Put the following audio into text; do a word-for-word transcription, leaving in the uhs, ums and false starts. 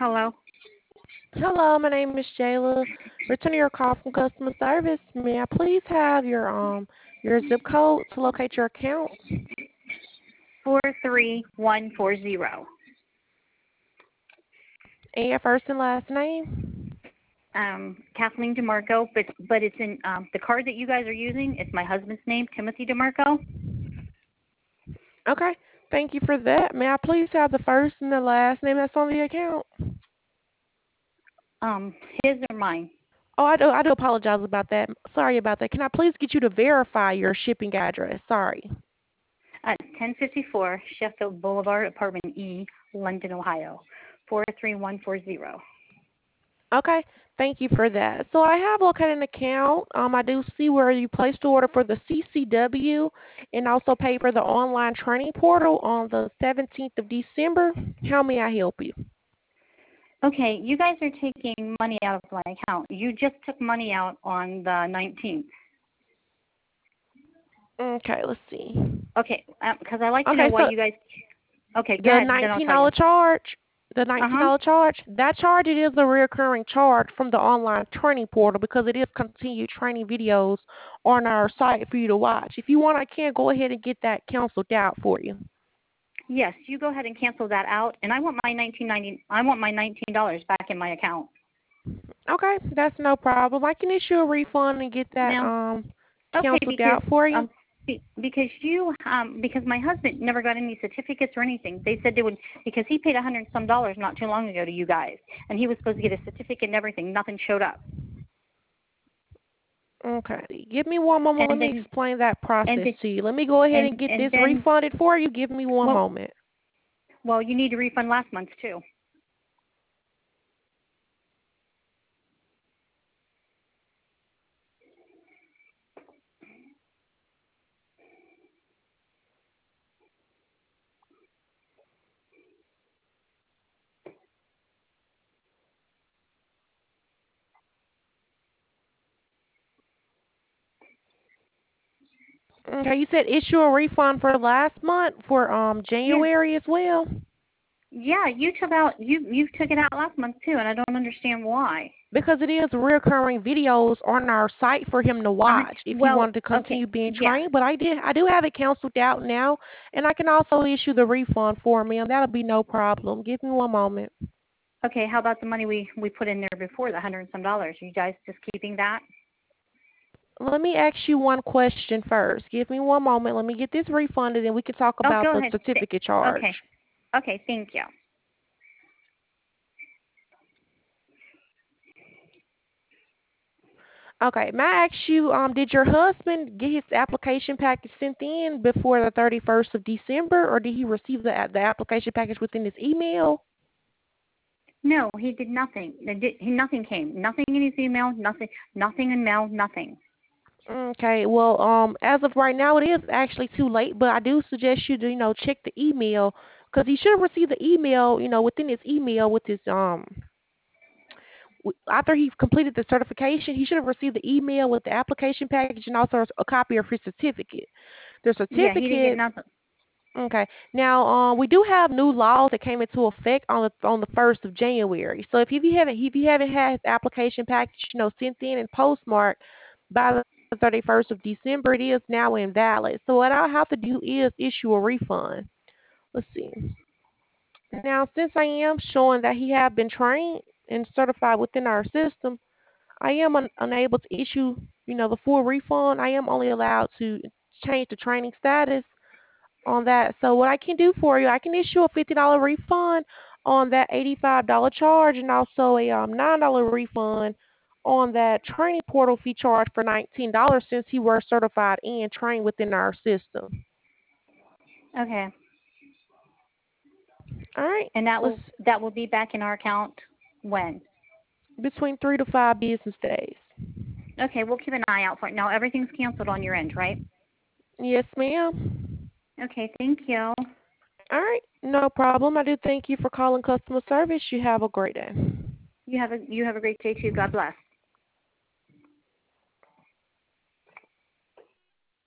Hello. Hello, my name is Jayla. Returning your call from customer service. May I please have your um your zip code to locate your account? Four three one four zero. And your first and last name? Um, Kathleen DeMarco, but but it's in um, the card that you guys are using. It's my husband's name, Timothy DeMarco. Okay. Thank you for that. May I please have the first and the last name that's on the account? Um, his or mine? Oh, I do I do apologize about that. Sorry about that. Can I please get you to verify your shipping address? Sorry. At ten fifty-four Sheffield Boulevard, Apartment E, London, Ohio. Four three one four zero. Okay. Thank you for that. So I have located an account. Um, I do see where you placed the order for the C C W and also paid for the online training portal on the seventeenth of December. How may I help you? Okay, you guys are taking money out of my account. You just took money out on the nineteenth. Okay, let's see. Okay, because um, I like to know Okay, why so you guys. Okay, go the ahead, then I'll nineteen tell you. dollar charge, the Uh nineteen huh. dollar charge, that charge it is a recurring charge from the online training portal because it is continued training videos on our site for you to watch. If you want, I can go ahead and get that canceled out for you. Yes, you go ahead and cancel that out, and I want my nineteen ninety. I want my nineteen dollars back in my account. Okay, that's no problem. I can issue a refund and get that Now, um okay, canceled because out for you. um, be, because you um, because my husband never got any certificates or anything. They said they would because he paid a hundred some dollars not too long ago to you guys, and he was supposed to get a certificate and everything. Nothing showed up, Okay, give me one moment. Let and me then explain that and process then, to you. Let me go ahead and and get and this then refunded for you. Give me one well, moment. well, you need a refund last month too. Okay, you said issue a refund for last month for um Yes. January as well? Yeah, you took out you you took it out last month too, and I don't understand why. Because it is recurring videos on our site for him to Uh, watch if he well, wanted to okay, continue being yeah. trained. But I did I do have it canceled out now, and I can also issue the refund for me, and that'll be no problem. Give me one moment. Okay, how about the money we we put in there before, the hundred and some dollars? You guys just keeping that? Let me ask you one question first. Give me one moment. Let me get this refunded, and we can talk Oh, about go the ahead. Th- certificate charge. Okay, okay, thank you. Okay, may I ask you, um, did your husband get his application package sent in before the thirty-first of December, or did he receive the the application package within his email? No, he did nothing. He did- he- Nothing came. Nothing in his email. Nothing. Nothing in mail. Nothing. Okay, well, um, as of right now, it is actually too late, but I do suggest you to, you know, check the email because he should have received the email, you know, within his email with his um w- after he completed the certification, he should have received the email with the application package and also a copy of his certificate. The Yeah, he didn't get certificate, nothing. okay. Now, um, we do have new laws that came into effect on the on the first of January. So if you haven't if you haven't had his application package, you know, sent in and postmarked by the thirty-first of December, it is now invalid. So what I'll have to do is issue a refund. Let's see. Now, since I am showing that he have been trained and certified within our system, I am un- unable to issue, you know, the full refund. I am only allowed to change the training status on that. So what I can do for you, I can issue a fifty dollar refund on that eighty-five dollar charge and also a um, nine dollar refund on that training portal fee charge for nineteen dollars since he was certified and trained within our system. Okay, All right. and that Let's will that will be back in our account when? between three to five business days. Okay, we'll keep an eye out for it. Now everything's canceled on your end, right? Yes, ma'am. Okay, thank you. All right. No problem. I do thank you for calling customer service. You have a great day. You have a you have a great day too. God bless.